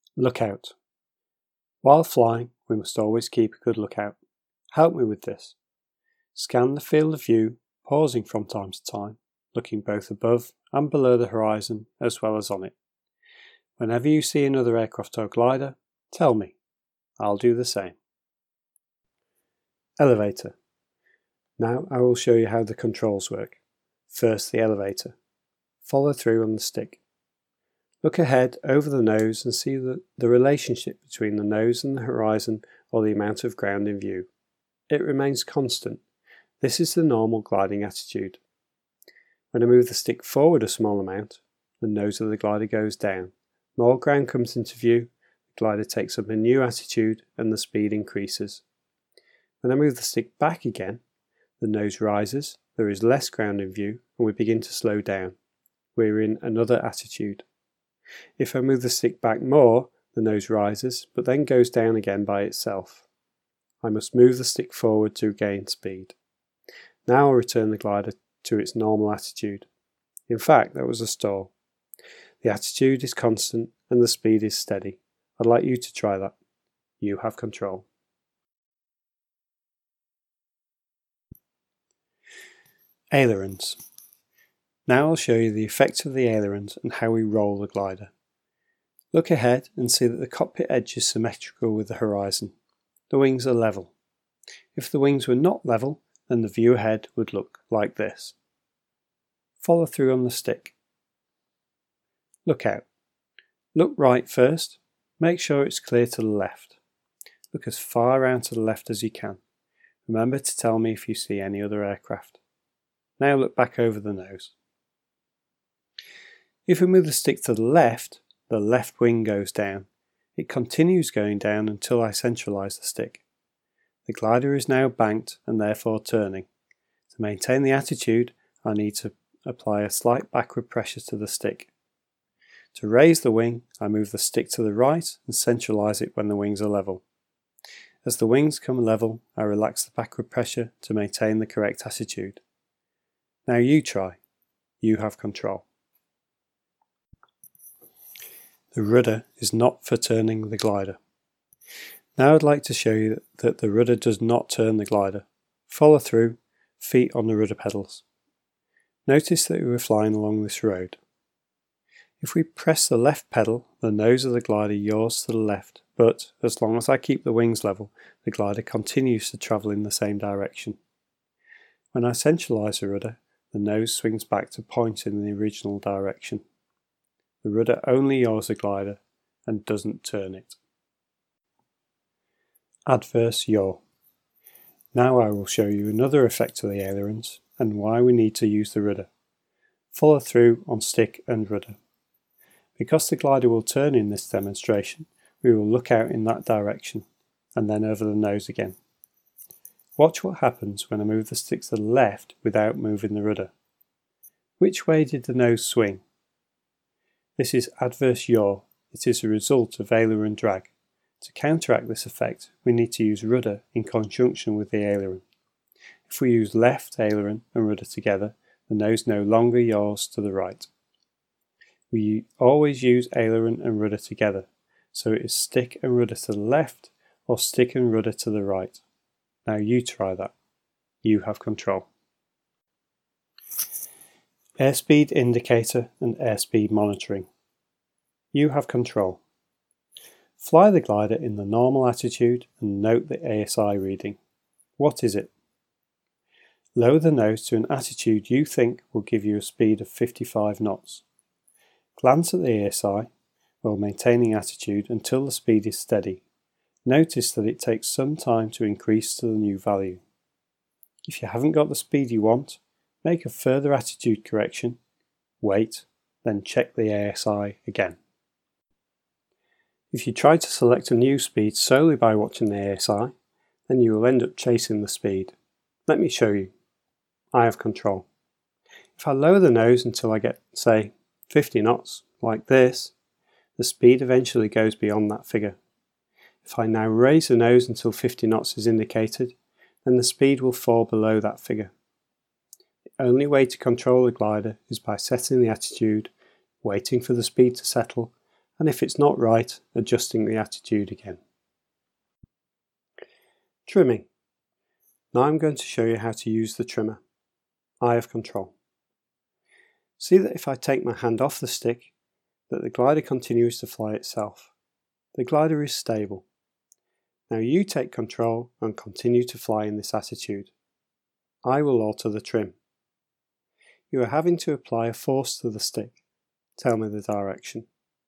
Lookout. While flying, we must always keep a good lookout. Help me with this. Scan the field of view, pausing from time to time, looking both above and below the horizon as well as on it. Whenever you see another aircraft or glider, tell me. I'll do the same. Elevator. Now I will show you how the controls work. First, the elevator. Follow through on the stick. Look ahead over the nose and see the relationship between the nose and the horizon, or the amount of ground in view. It remains constant. This is the normal gliding attitude. When I move the stick forward a small amount, the nose of the glider goes down. More ground comes into view, the glider takes up a new attitude and the speed increases. When I move the stick back again, the nose rises, there is less ground in view, and we begin to slow down. We're in another attitude. If I move the stick back more, the nose rises, but then goes down again by itself. I must move the stick forward to gain speed. Now I'll return the glider to its normal attitude. In fact, that was a stall. The attitude is constant and the speed is steady. I'd like you to try that. You have control. Ailerons. Now I'll show you the effect of the ailerons and how we roll the glider. Look ahead and see that the cockpit edge is symmetrical with the horizon. The wings are level. If the wings were not level, then the view ahead would look like this. Follow through on the stick. Look out. Look right first. Make sure it's clear to the left. Look as far around to the left as you can. Remember to tell me if you see any other aircraft. Now look back over the nose. If we move the stick to the left wing goes down. It continues going down until I centralise the stick. The glider is now banked and therefore turning. To maintain the attitude, I need to apply a slight backward pressure to the stick. To raise the wing, I move the stick to the right and centralise it when the wings are level. As the wings come level, I relax the backward pressure to maintain the correct attitude. Now you try. You have control. The rudder is not for turning the glider. Now I'd like to show you that the rudder does not turn the glider. Follow through, feet on the rudder pedals. Notice that we are flying along this road. If we press the left pedal, the nose of the glider yaws to the left, but as long as I keep the wings level, the glider continues to travel in the same direction. When I centralise the rudder, the nose swings back to point in the original direction. The rudder only yaws the glider and doesn't turn it. Adverse yaw. Now I will show you another effect of the ailerons and why we need to use the rudder. Follow through on stick and rudder. Because the glider will turn in this demonstration, we will look out in that direction and then over the nose again. Watch what happens when I move the stick to the left without moving the rudder. Which way did the nose swing? This is adverse yaw. It is a result of aileron drag. To counteract this effect, we need to use rudder in conjunction with the aileron. If we use left aileron and rudder together, the nose no longer yaws to the right. We always use aileron and rudder together, so it is stick and rudder to the left or stick and rudder to the right. Now you try that. You have control. Airspeed indicator and airspeed monitoring. You have control. Fly the glider in the normal attitude and note the ASI reading. What is it? Lower the nose to an attitude you think will give you a speed of 55 knots. Glance at the ASI while maintaining attitude until the speed is steady. Notice that it takes some time to increase to the new value. If you haven't got the speed you want, make a further attitude correction, wait, then check the ASI again. If you try to select a new speed solely by watching the ASI, then you will end up chasing the speed. Let me show you. I have control. If I lower the nose until I get, say, 50 knots, like this, the speed eventually goes beyond that figure. If I now raise the nose until 50 knots is indicated, then the speed will fall below that figure. The only way to control the glider is by setting the attitude, waiting for the speed to settle, and if it's not right, adjusting the attitude again. Trimming. Now I'm going to show you how to use the trimmer. Eye of control. See that if I take my hand off the stick, that the glider continues to fly itself. The glider is stable. Now you take control and continue to fly in this attitude. I will alter the trim. You are having to apply a force to the stick. Tell me the direction.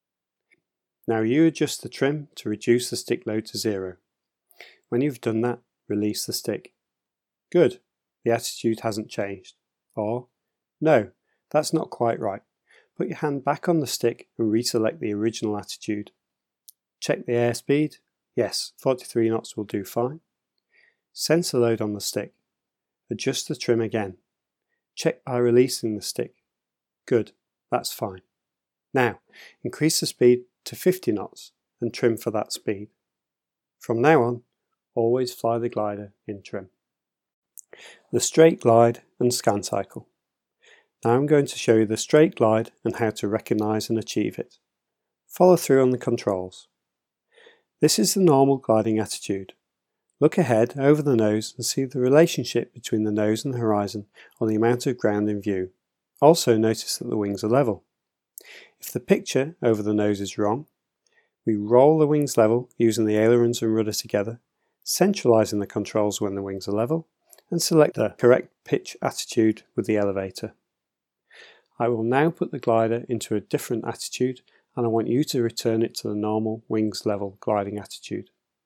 Now you adjust the trim to reduce the stick load to 0. When you've done that, release the stick. Good, the attitude hasn't changed. Or, no, that's not quite right. Put your hand back on the stick and reselect the original attitude. Check the airspeed. Yes, 43 knots will do fine. Sense the load on the stick. Adjust the trim again. Check by releasing the stick. Good, that's fine. Now, increase the speed to 50 knots and trim for that speed. From now on, always fly the glider in trim. The straight glide and scan cycle. Now I'm going to show you the straight glide and how to recognise and achieve it. Follow through on the controls. This is the normal gliding attitude. Look ahead over the nose and see the relationship between the nose and the horizon or the amount of ground in view. Also notice that the wings are level. If the picture over the nose is wrong, we roll the wings level using the ailerons and rudder together, centralising the controls when the wings are level, and select the correct pitch attitude with the elevator. I will now put the glider into a different attitude and I want you to return it to the normal wings level gliding attitude.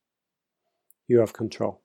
You have control.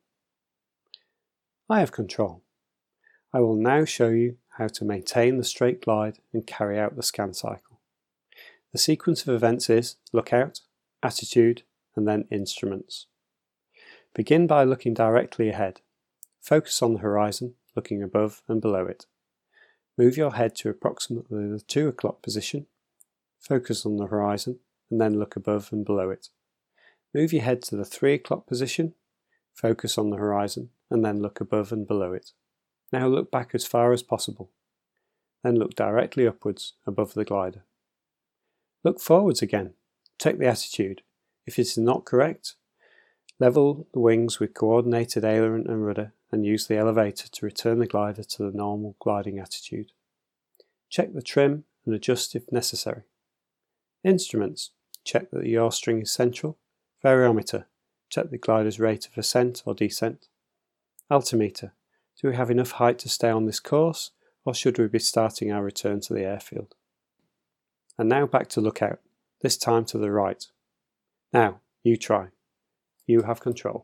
I have control. I will now show you how to maintain the straight glide and carry out the scan cycle. The sequence of events is lookout, attitude, and then instruments. Begin by looking directly ahead. Focus on the horizon, looking above and below it. Move your head to approximately the 2 o'clock position. Focus on the horizon and then look above and below it. Move your head to the 3 o'clock position. Focus on the horizon and then look above and below it. Now look back as far as possible. Then look directly upwards above the glider. Look forwards again. Check the attitude. If it is not correct, level the wings with coordinated aileron and rudder and use the elevator to return the glider to the normal gliding attitude. Check the trim and adjust if necessary. Instruments. Check that the yaw string is central. Variometer. Check the glider's rate of ascent or descent. Altimeter. Do we have enough height to stay on this course, or should we be starting our return to the airfield? And now back to lookout, this time to the right. Now, you try. You have control.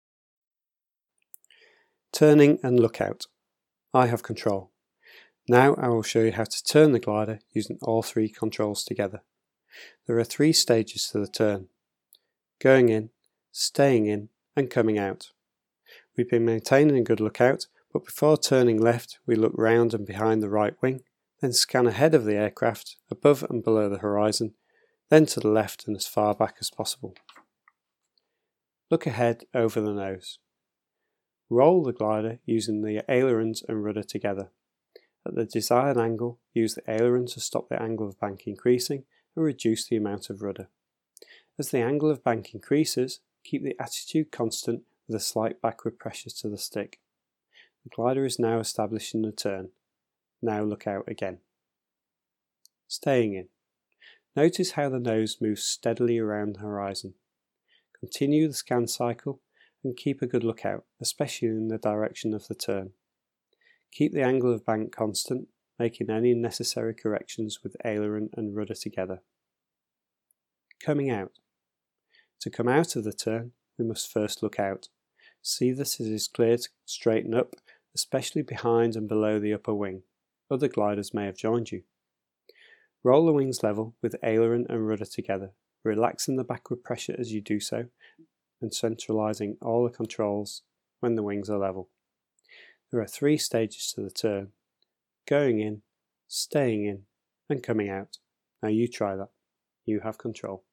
Turning and lookout. I have control. Now I will show you how to turn the glider using all 3 controls together. There are 3 stages to the turn. Going in, staying in, and coming out. We've been maintaining a good lookout, but before turning left we look round and behind the right wing, then scan ahead of the aircraft, above and below the horizon, then to the left and as far back as possible. Look ahead over the nose. Roll the glider using the ailerons and rudder together. At the desired angle, use the aileron to stop the angle of bank increasing and reduce the amount of rudder. As the angle of bank increases, keep the attitude constant with a slight backward pressure to the stick. The glider is now established in a turn. Now look out again. Staying in. Notice how the nose moves steadily around the horizon. Continue the scan cycle and keep a good lookout, especially in the direction of the turn. Keep the angle of bank constant, making any necessary corrections with aileron and rudder together. Coming out. To come out of the turn, we must first look out. See that it is clear to straighten up, especially behind and below the upper wing. Other gliders may have joined you. Roll the wings level with aileron and rudder together, relaxing the backward pressure as you do so, and centralising all the controls when the wings are level. There are 3 stages to the turn: going in, staying in, and coming out. Now you try that. You have control.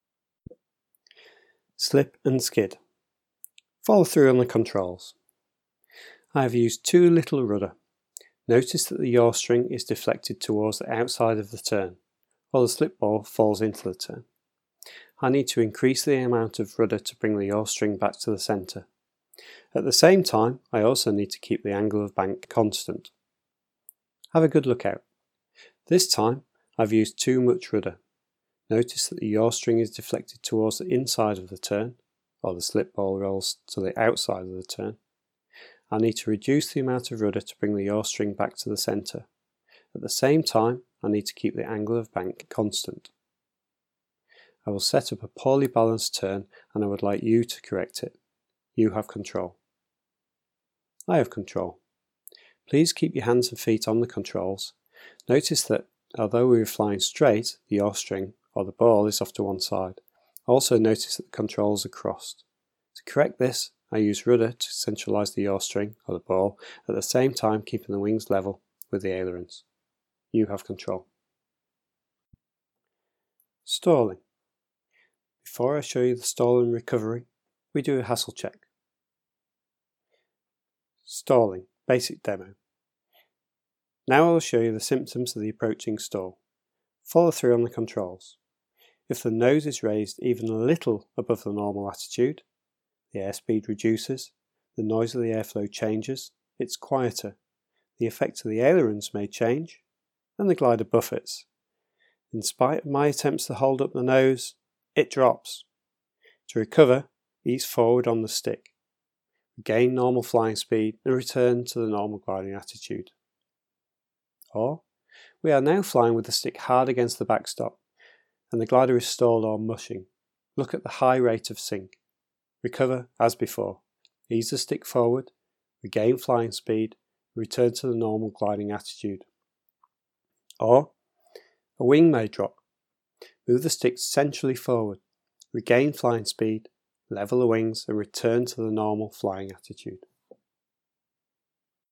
Slip and skid. Follow through on the controls. I have used too little rudder. Notice that the yaw string is deflected towards the outside of the turn, while the slip ball falls into the turn. I need to increase the amount of rudder to bring the yaw string back to the centre. At the same time, I also need to keep the angle of bank constant. Have a good look out. This time, I've used too much rudder. Notice that the yaw string is deflected towards the inside of the turn, or the slip ball rolls to the outside of the turn. I need to reduce the amount of rudder to bring the yaw string back to the centre. At the same time, I need to keep the angle of bank constant. I will set up a poorly balanced turn and I would like you to correct it. You have control. I have control. Please keep your hands and feet on the controls. Notice that although we are flying straight, the yaw string or the ball is off to one side. Also notice that the controls are crossed. To correct this, I use rudder to centralise the yaw string or the ball, at the same time keeping the wings level with the ailerons. You have control. Stalling. Before I show you the stall and recovery, we do a hassle check. Stalling, basic demo. Now I will show you the symptoms of the approaching stall. Follow through on the controls. If the nose is raised even a little above the normal attitude, the airspeed reduces, the noise of the airflow changes, it's quieter, the effect of the ailerons may change, and the glider buffets. In spite of my attempts to hold up the nose, it drops. To recover, ease forward on the stick. Regain normal flying speed and return to the normal gliding attitude. Or, we are now flying with the stick hard against the backstop, and the glider is stalled or mushing. Look at the high rate of sink. Recover as before. Ease the stick forward, regain flying speed, return to the normal gliding attitude. Or, a wing may drop. Move the stick centrally forward, regain flying speed, level the wings and return to the normal flying attitude.